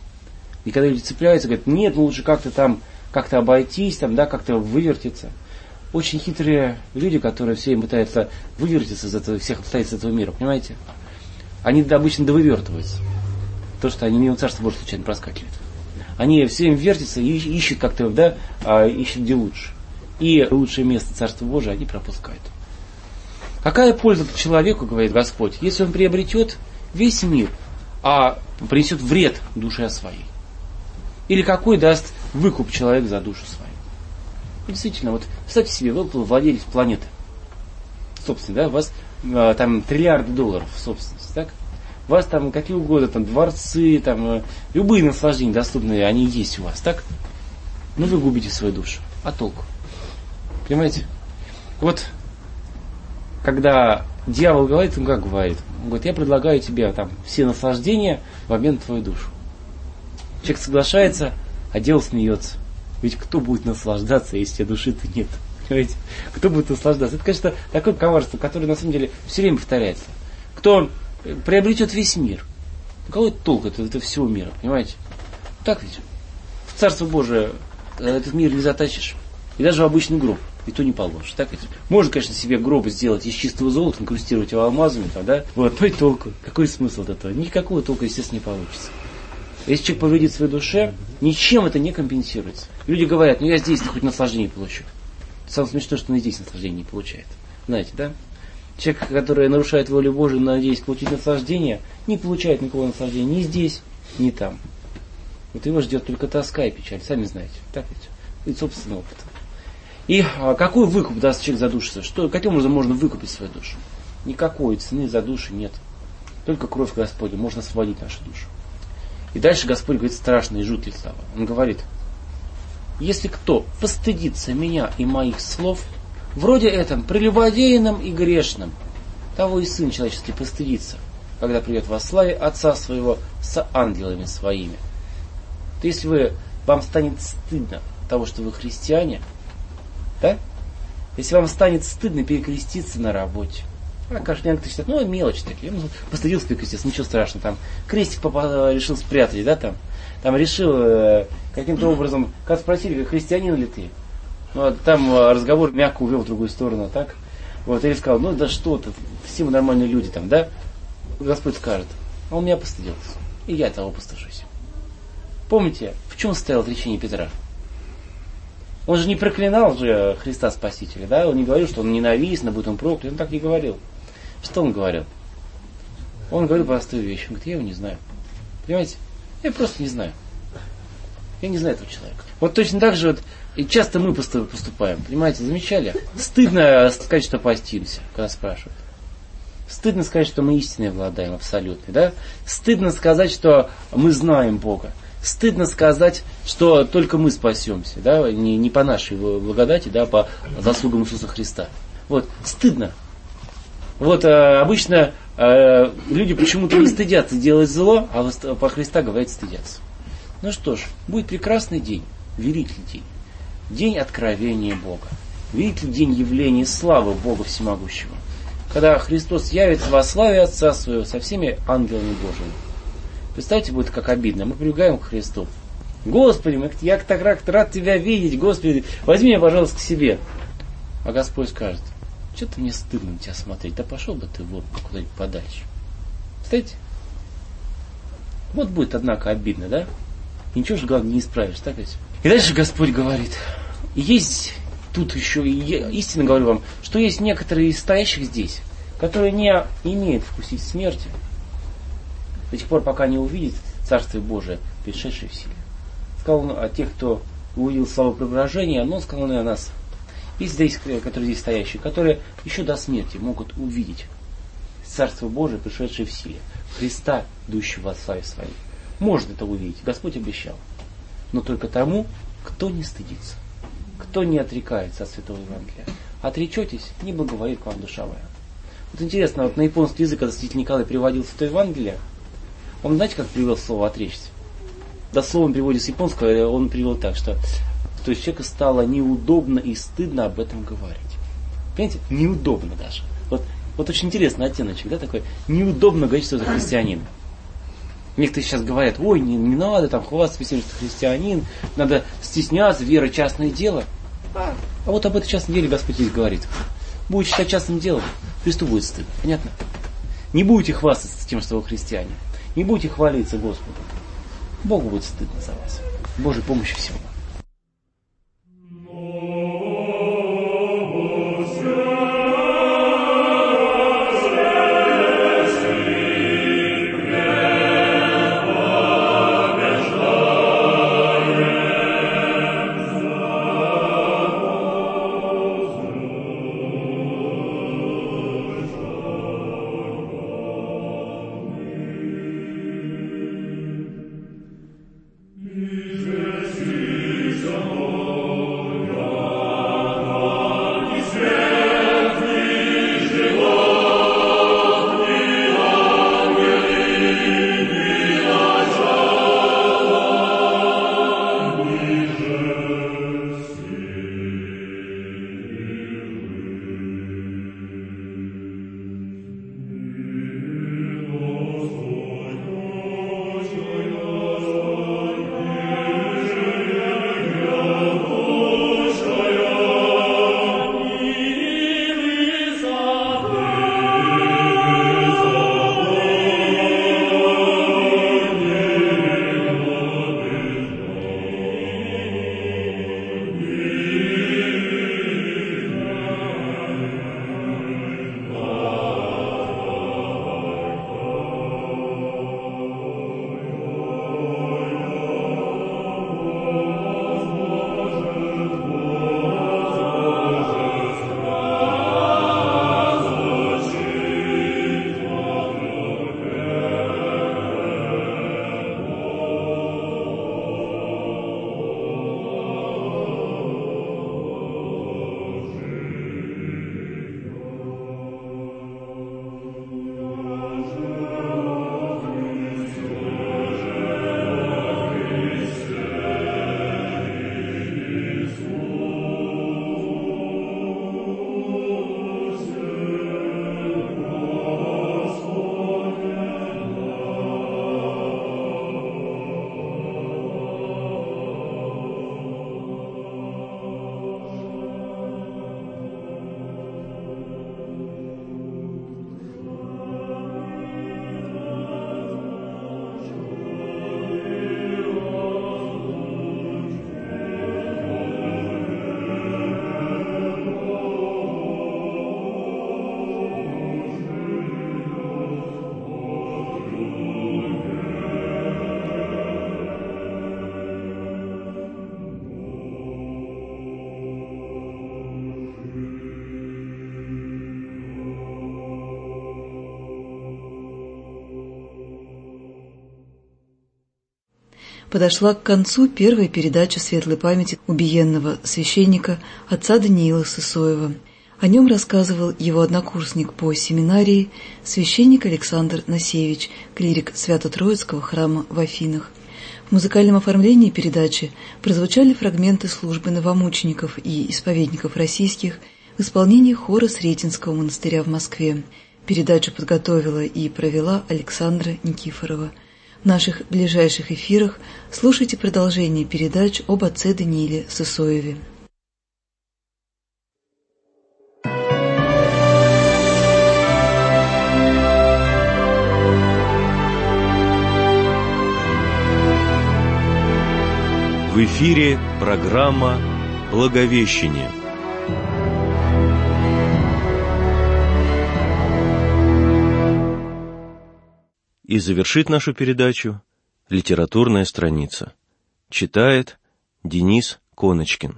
И когда люди цепляются, говорят, нет, ну лучше как-то там, как-то обойтись, там, да, как-то вывертиться. Очень хитрые люди, которые все им пытаются вывертиться из этого, всех обстоятельств этого мира, понимаете? Они обычно довывертываются. То, что они мимо Царства Божьего случайно проскакивают. Они все им вертятся и ищут как-то, да, а, ищут где лучше. И лучшее место Царства Божия они пропускают. Какая польза человеку, говорит Господь, если он приобретет весь мир, а принесет вред душе своей? Или какой даст выкуп человек за душу свою? Действительно, вот представьте себе, вы владелец планеты. Собственно, да, у вас а, там триллиарды долларов в собственности, так? У вас там какие угодно, там дворцы, там любые наслаждения доступные, они есть у вас, так? Но вы губите свою душу. А толку? Понимаете? Вот, когда дьявол говорит, он как говорит? Он говорит, я предлагаю тебе там все наслаждения в обмен на твою душу. Человек соглашается, а дьявол смеется. Ведь кто будет наслаждаться, если души-то нет? Понимаете? Кто будет наслаждаться? Это, конечно, такое коварство, которое на самом деле все время повторяется. Кто приобретет весь мир. Какой толк это, это всего мира, понимаете? Так ведь. В Царство Божие этот мир не затащишь. И даже в обычный гроб. И то не положишь. Так ведь. Можно, конечно, себе гроб сделать из чистого золота, инкрустировать его алмазами, там, да? Вот, ну и толку. Какой смысл от этого? Никакого толка, естественно, не получится. Если человек повредит своей душе, ничем это не компенсируется. Люди говорят, ну я здесь хоть наслаждение получу. Самое смешное, что он и здесь наслаждение не получает. Знаете, да? Человек, который нарушает волю Божию, надеясь получить наслаждение, не получает никакого наслаждения ни здесь, ни там. Вот его ждет только тоска и печаль, сами знаете. Так ведь? И собственный опыт. И а, какой выкуп даст человек за душу? Что, каким образом можно выкупить свою душу? Никакой цены за душу нет. Только кровь Господня можно освободить нашу душу. И дальше Господь говорит страшные, жуткие слова. Он говорит, если кто постыдится меня и моих слов, вроде этом прелюбодейном и грешным, того и Сын Человеческий постыдится, когда придет во славе Отца Своего с ангелами Своими. То если вы, вам станет стыдно того, что вы христиане, да? Если вам станет стыдно перекреститься на работе, а, конечно, некоторые считают, ну, мелочь такие, ну, постыдился перекреститься, ничего страшного, там, крестик папа решил спрятать, да, там, там решил э, каким-то образом, как спросили, христианин ли ты? Ну, а там разговор мягко увел в другую сторону, так? Вот, или сказал, ну, да что ты, все мы нормальные люди там, да? Господь скажет, а он меня постыдился, и я того постыжусь. Помните, в чем стояло отречение Петра? Он же не проклинал же Христа Спасителя, да? Он не говорил, что он ненавистный, будет он проклят, он так не говорил. Что он говорил? Он говорил простую вещь, он говорит, я его не знаю. Понимаете? Я просто не знаю. Я не знаю этого человека. Вот точно так же вот и часто мы поступаем. Понимаете, замечали? Стыдно сказать, что постимся, когда спрашивают. Стыдно сказать, что мы истиной обладаем абсолютно, да? Стыдно сказать, что мы знаем Бога. Стыдно сказать, что только мы спасемся, да? Не, не по нашей благодати, да, по заслугам Иисуса Христа. Вот, стыдно. Вот а, обычно а, люди почему-то не стыдятся делать зло, а по Христа говорят стыдятся. Ну что ж, будет прекрасный день, великий день. День откровения Бога. Великий день явления славы Бога Всемогущего. когда Христос явится во славе Отца Своего со всеми ангелами Божьими. Представьте, будет как обидно. Мы прибегаем к Христу. Господи, я так рад, рад Тебя видеть, Господи, возьми меня, пожалуйста, к себе. А Господь скажет: что-то мне стыдно на Тебя смотреть, да пошел бы ты вот куда-нибудь подальше. Представляете? Вот будет, однако, обидно, да? И ничего же, главное, не исправишь, так ведь? И дальше Господь говорит: есть тут еще, истинно говорю вам, что есть некоторые из стоящих здесь, которые не имеют вкусить смерти до тех пор, пока не увидят Царствие Божие, пришедшее в силе. Сказал он о тех, кто увидел славу преображения, но он сказал он и о нас. Есть здесь, которые здесь стоящие, которые еще до смерти могут увидеть Царство Божие, пришедшее в силе, Христа, идущего от славы своей. Может это увидеть, Господь обещал. Но только тому, кто не стыдится, кто не отрекается от Святого Евангелия. Отречетесь, не благоволит к вам душа моя. Вот интересно, вот на японский язык, когда святитель Николай переводил Святое Евангелие, он, знаете, как привел слово «отречься»? Дословно переводе с японского он привел так, что то есть человеку стало неудобно и стыдно об этом говорить. Понимаете? Неудобно даже. Вот, вот очень интересный оттеночек, да, такой. Неудобно говорить, что это христианин. Некоторые сейчас говорят: ой, не, не надо там хвастаться, что ты христианин, надо стесняться, вера частное дело. А, а вот об этом частном деле Господь здесь говорит. Будет считать частным делом, Христу будет стыдно. Понятно? Не будете хвастаться тем, что вы христиане. Не будете хвалиться Господу. Богу будет стыдно за вас. Божьей помощи всего. Подошла к концу первая передача светлой памяти убиенного священника отца Даниила Сысоева. О нем рассказывал его однокурсник по семинарии, священник Александр Насевич, клирик Свято-Троицкого храма в Афинах. В музыкальном оформлении передачи прозвучали фрагменты службы новомучеников и исповедников российских, в исполнении хора Сретенского монастыря в Москве. Передачу подготовила и провела Александра Никифорова. В наших ближайших эфирах слушайте продолжение передач об отце Данииле Сысоеве. В эфире программа «Благовещение». И завершит нашу передачу литературная страница. Читает Денис Коночкин.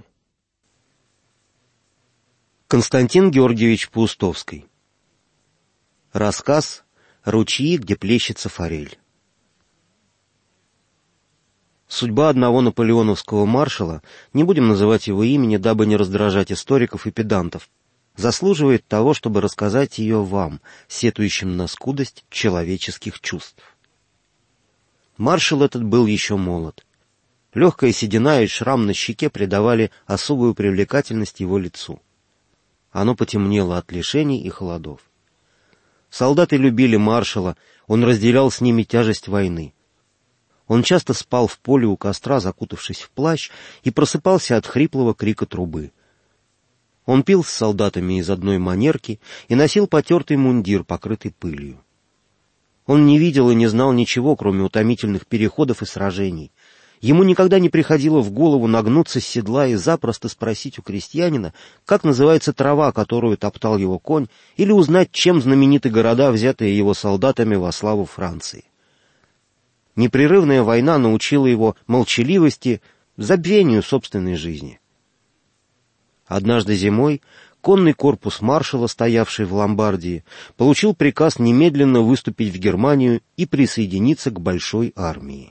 Константин Георгиевич Паустовский. Рассказ «Ручьи, где плещется форель». Судьба одного наполеоновского маршала, не будем называть его имени, дабы не раздражать историков и педантов, заслуживает того, чтобы рассказать ее вам, сетующим на скудость человеческих чувств. Маршал этот был еще молод. Легкая седина и шрам на щеке придавали особую привлекательность его лицу. Оно потемнело от лишений и холодов. Солдаты любили маршала, он разделял с ними тяжесть войны. Он часто спал в поле у костра, закутавшись в плащ, и просыпался от хриплого крика трубы. Он пил с солдатами из одной манерки и носил потертый мундир, покрытый пылью. Он не видел и не знал ничего, кроме утомительных переходов и сражений. Ему никогда не приходило в голову нагнуться с седла и запросто спросить у крестьянина, как называется трава, которую топтал его конь, или узнать, чем знамениты города, взятые его солдатами во славу Франции. Непрерывная война научила его молчаливости, забвению собственной жизни. Однажды зимой конный корпус маршала, стоявший в Ломбардии, получил приказ немедленно выступить в Германию и присоединиться к большой армии.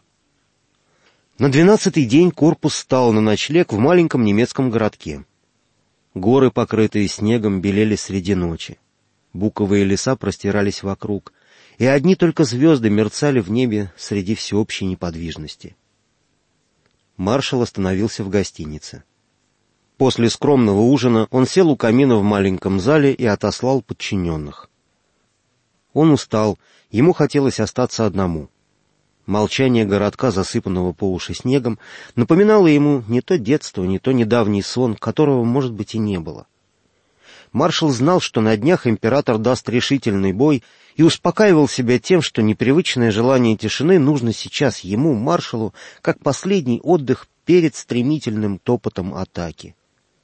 На двенадцатый день корпус стал на ночлег в маленьком немецком городке. Горы, покрытые снегом, белели среди ночи. Буковые леса простирались вокруг, и одни только звезды мерцали в небе среди всеобщей неподвижности. Маршал остановился в гостинице. После скромного ужина он сел у камина в маленьком зале и отослал подчиненных. Он устал, ему хотелось остаться одному. Молчание городка, засыпанного по уши снегом, напоминало ему не то детство, не то недавний сон, которого, может быть, и не было. Маршал знал, что на днях император даст решительный бой, и успокаивал себя тем, что непривычное желание тишины нужно сейчас ему, маршалу, как последний отдых перед стремительным топотом атаки.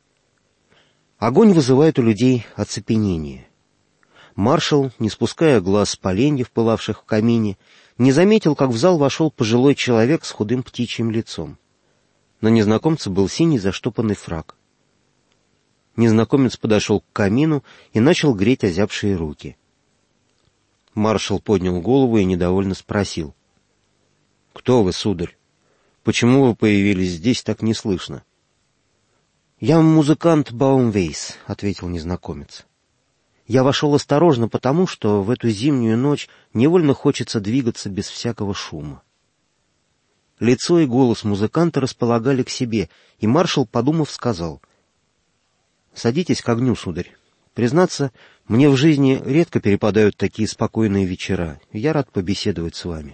Огонь вызывает у людей оцепенение. Маршал, не спуская глаз с поленьев, пылавших в камине, не заметил, как в зал вошел пожилой человек с худым птичьим лицом. На незнакомце был синий заштопанный фрак. Незнакомец подошел к камину и начал греть озябшие руки. Маршал поднял голову и недовольно спросил: — Кто вы, сударь? Почему вы появились здесь так неслышно? — Я музыкант Баумвейс, — ответил незнакомец. — Я вошел осторожно, потому что в эту зимнюю ночь невольно хочется двигаться без всякого шума. Лицо и голос музыканта располагали к себе, и маршал, подумав, сказал: — Садитесь к огню, сударь. Признаться, мне в жизни редко перепадают такие спокойные вечера, и я рад побеседовать с вами.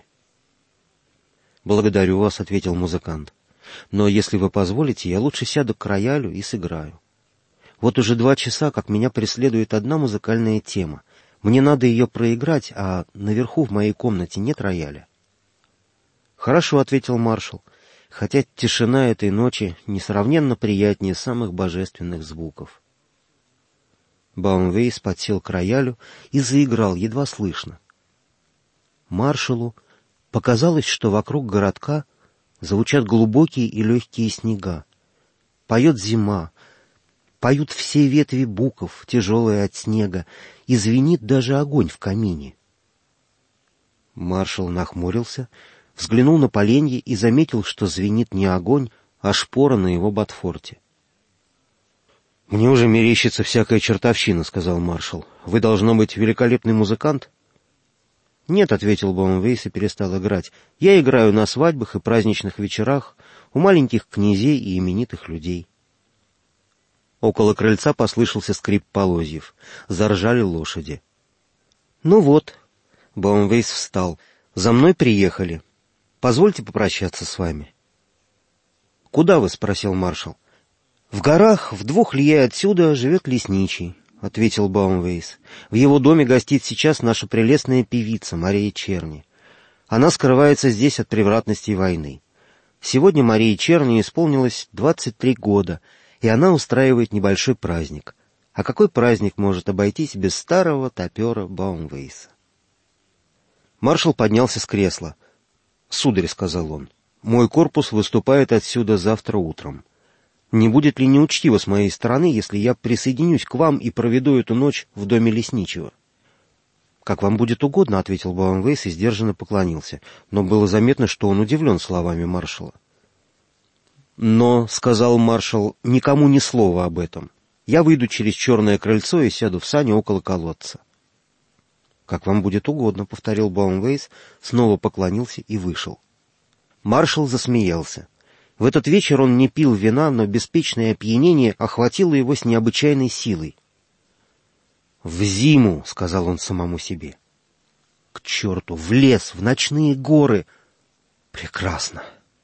— Благодарю вас, — ответил музыкант. — Но если вы позволите, я лучше сяду к роялю и сыграю. Вот уже два часа, как меня преследует одна музыкальная тема. Мне надо ее проиграть, а наверху в моей комнате нет рояля. — Хорошо, — ответил маршал, хотя тишина этой ночи несравненно приятнее самых божественных звуков. Баумвейс подсел к роялю и заиграл, едва слышно. Маршалу показалось, что вокруг городка звучат глубокие и легкие снега. Поет зима, поют все ветви буков, тяжелые от снега, и звенит даже огонь в камине. Маршал нахмурился, взглянул на поленье и заметил, что звенит не огонь, а шпора на его ботфорте. — Мне уже мерещится всякая чертовщина, — сказал маршал. — Вы, должно быть, великолепный музыкант? — Нет, — ответил Баумвейс и перестал играть. — Я играю на свадьбах и праздничных вечерах, у маленьких князей и именитых людей. Около крыльца послышался скрип полозьев. Заржали лошади. «Ну вот», — Баумвейс встал, — «за мной приехали. Позвольте попрощаться с вами». «Куда вы?» — спросил маршал. «В горах, в двух лье отсюда, живет лесничий», — ответил Баумвейс. «В его доме гостит сейчас наша прелестная певица Мария Черни. Она скрывается здесь от превратностей войны. Сегодня Марии Черни исполнилось двадцать три года, и она устраивает небольшой праздник. А какой праздник может обойтись без старого топера Баумвейса?» Маршал поднялся с кресла. «Сударь», — сказал он, — «мой корпус выступает отсюда завтра утром. Не будет ли неучтиво с моей стороны, если я присоединюсь к вам и проведу эту ночь в доме лесничего?» «Как вам будет угодно», — ответил Баумвейс и сдержанно поклонился, но было заметно, что он удивлен словами маршала. «Но, — сказал маршал, — никому ни слова об этом. Я выйду через черное крыльцо и сяду в сани около колодца». «Как вам будет угодно», — повторил Баумвейс, снова поклонился и вышел. Маршал засмеялся. В этот вечер он не пил вина, но беспечное опьянение охватило его с необычайной силой. «В зиму», — сказал он самому себе. «К черту, в лес, в ночные горы. Прекрасно».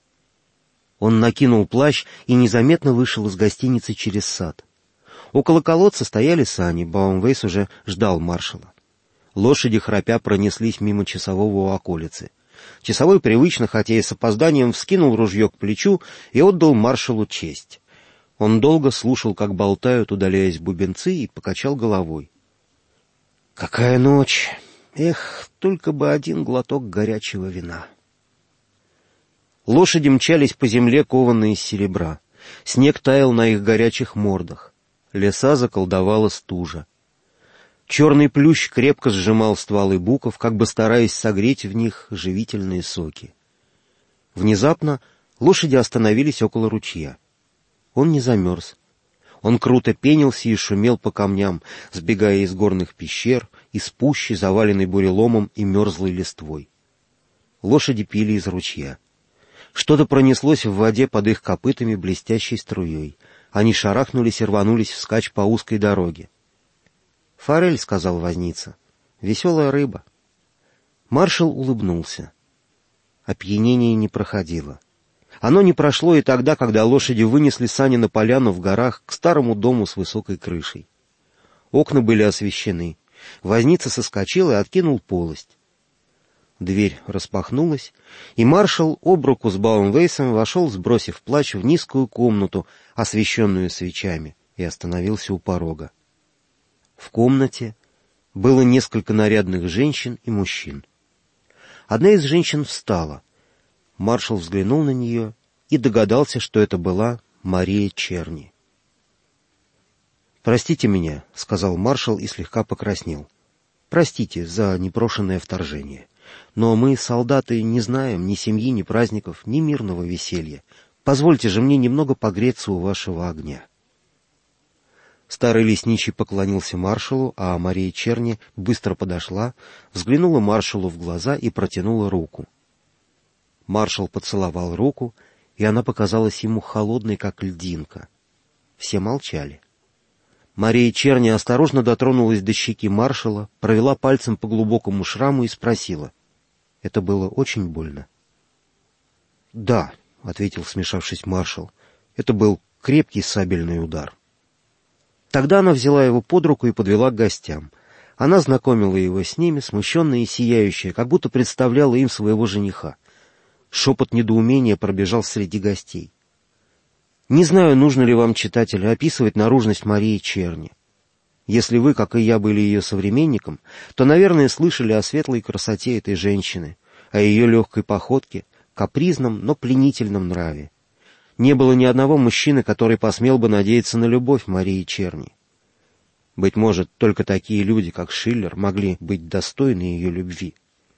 Он накинул плащ и незаметно вышел из гостиницы через сад. Около колодца стояли сани, Баумвейс уже ждал маршала. Лошади, храпя, пронеслись мимо часового у околицы. Часовой привычно, хотя и с опозданием, вскинул ружье к плечу и отдал маршалу честь. Он долго слушал, как болтают, удаляясь бубенцы, и покачал головой. «Какая ночь! Эх, только бы один глоток горячего вина!» Лошади мчались по земле, кованные из серебра. Снег таял на их горячих мордах. Леса заколдовала стужа. Черный плющ крепко сжимал стволы буков, как бы стараясь согреть в них живительные соки. Внезапно лошади остановились около ручья. Он не замерз. Он круто пенился и шумел по камням, сбегая из горных пещер, из пущи, заваленной буреломом и мерзлой листвой. Лошади пили из ручья. Что-то пронеслось в воде под их копытами блестящей струей. Они шарахнулись и рванулись вскачь по узкой дороге. «Форель», — сказал возница, — «веселая рыба». Маршал улыбнулся. Опьянение не проходило. Оно не прошло и тогда, когда лошади вынесли сани на поляну в горах к старому дому с высокой крышей. Окна были освещены. Возница соскочил и откинул полость. Дверь распахнулась, и маршал об руку с Баумвейсом вошел, сбросив плащ, в низкую комнату, освещенную свечами, и остановился у порога. В комнате было несколько нарядных женщин и мужчин. Одна из женщин встала. Маршал взглянул на нее и догадался, что это была Мария Черни. «Простите меня», — сказал маршал и слегка покраснел. «Простите за непрошенное вторжение. Но мы, солдаты, не знаем ни семьи, ни праздников, ни мирного веселья. Позвольте же мне немного погреться у вашего огня». Старый лесничий поклонился маршалу, а Мария Черни быстро подошла, взглянула маршалу в глаза и протянула руку. Маршал поцеловал руку, и она показалась ему холодной, как льдинка. Все молчали. Мария Черни осторожно дотронулась до щеки маршала, провела пальцем по глубокому шраму и спросила: «Это было очень больно?» «Да», — ответил, смешавшись, маршал, — «это был крепкий сабельный удар». Тогда она взяла его под руку и подвела к гостям. Она знакомила его с ними, смущенная и сияющая, как будто представляла им своего жениха. Шепот недоумения пробежал среди гостей. Не знаю, нужно ли вам, читатель, описывать наружность Марии Черни. Если вы, как и я, были ее современником, то, наверное, слышали о светлой красоте этой женщины, о ее легкой походке, капризном, но пленительном нраве. Не было ни одного мужчины, который посмел бы надеяться на любовь Марии Черни. Быть может, только такие люди, как Шиллер, могли быть достойны ее любви.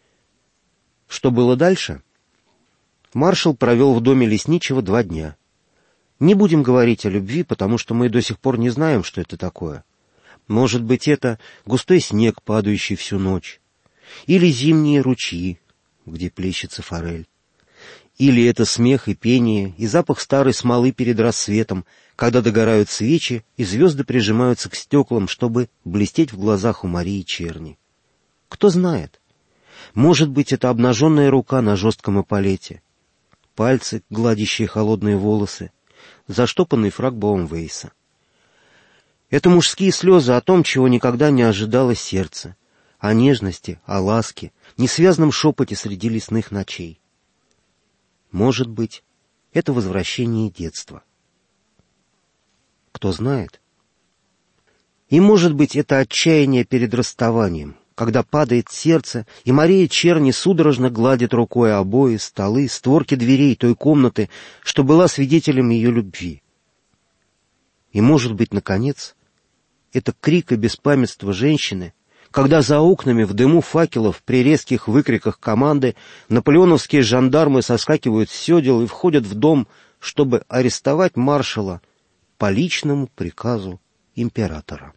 Что было дальше? Маршал провел в доме лесничего два дня. Не будем говорить о любви, потому что мы до сих пор не знаем, что это такое. Может быть, это густой снег, падающий всю ночь, или зимние ручьи, где плещется форель, Или это смех и пение, и запах старой смолы перед рассветом, когда догорают свечи, и звезды прижимаются к стеклам, чтобы блестеть в глазах у Марии Черни. Кто знает? Может быть, это обнаженная рука на жестком эполете, пальцы, гладящие холодные волосы, заштопанный фрак Баумвейса. Это мужские слезы о том, чего никогда не ожидало сердце, о нежности, о ласке, несвязном шепоте среди лесных ночей. Может быть, это возвращение детства. Кто знает? И, может быть, это отчаяние перед расставанием, когда падает сердце, и Мария Черни судорожно гладит рукой обои, столы, створки дверей той комнаты, что была свидетелем ее любви. И, может быть, наконец, это крик и беспамятство женщины, когда за окнами в дыму факелов при резких выкриках команды наполеоновские жандармы соскакивают с седел и входят в дом, чтобы арестовать маршала по личному приказу императора.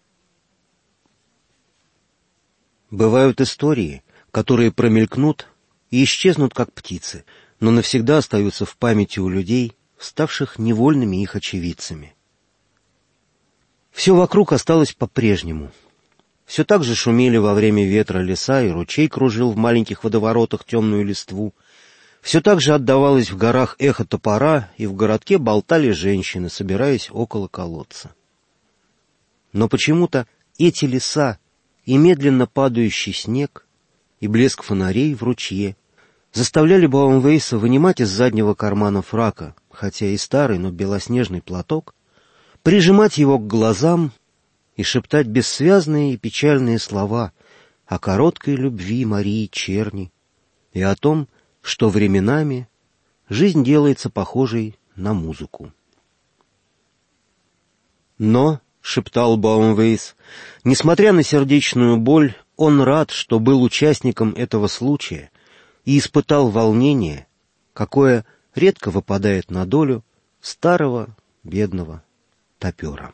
Бывают истории, которые промелькнут и исчезнут, как птицы, но навсегда остаются в памяти у людей, ставших невольными их очевидцами. Все вокруг осталось по-прежнему. Все так же шумели во время ветра леса, и ручей кружил в маленьких водоворотах темную листву. Все так же отдавалось в горах эхо топора, и в городке болтали женщины, собираясь около колодца. Но почему-то эти леса, и медленно падающий снег, и блеск фонарей в ручье заставляли Баумвейса вынимать из заднего кармана фрака, хотя и старый, но белоснежный платок, прижимать его к глазам и шептать бессвязные и печальные слова о короткой любви Марии Черни и о том, что временами жизнь делается похожей на музыку. Но, — шептал Баумвейс, — несмотря на сердечную боль, он рад, что был участником этого случая и испытал волнение, какое редко выпадает на долю старого бедного топера.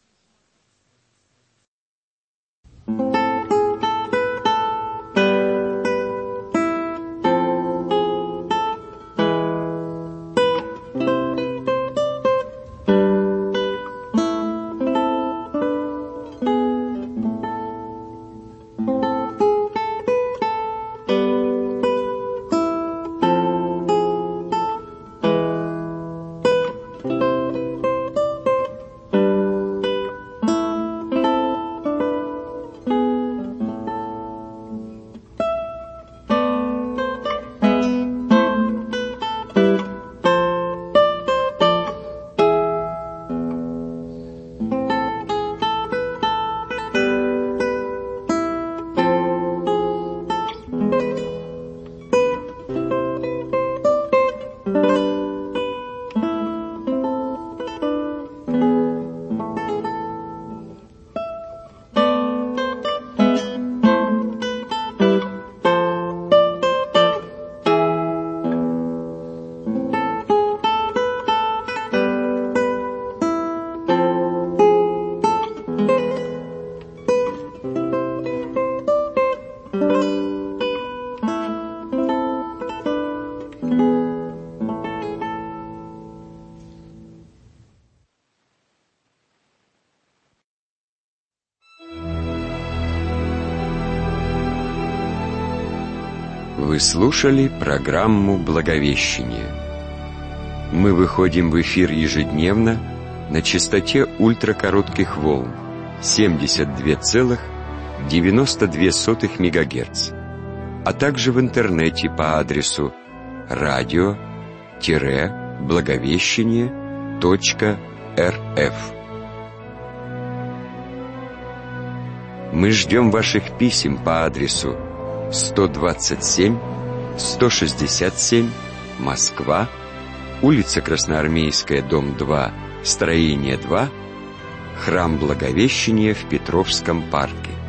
Вы слушали программу «Благовещение». Мы выходим в эфир ежедневно на частоте ультракоротких волн семьдесят два целых девяносто две сотых мегагерц, а также в интернете по адресу радио благовещение точка эр эф. Мы ждем ваших писем по адресу сто двадцать семь сто шестьдесят семь, Москва, улица Красноармейская, дом два, строение два, храм Благовещения в Петровском парке.